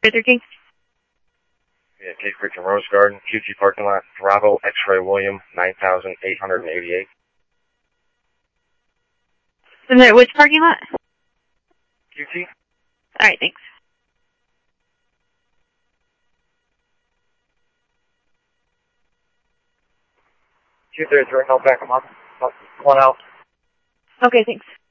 13. Yeah, Cave Creek and Rose Garden, QT parking lot, Bravo X-Ray William, 9,888. And which parking lot? QT? Alright, thanks. Q33, help back them up. One out. Okay, thanks.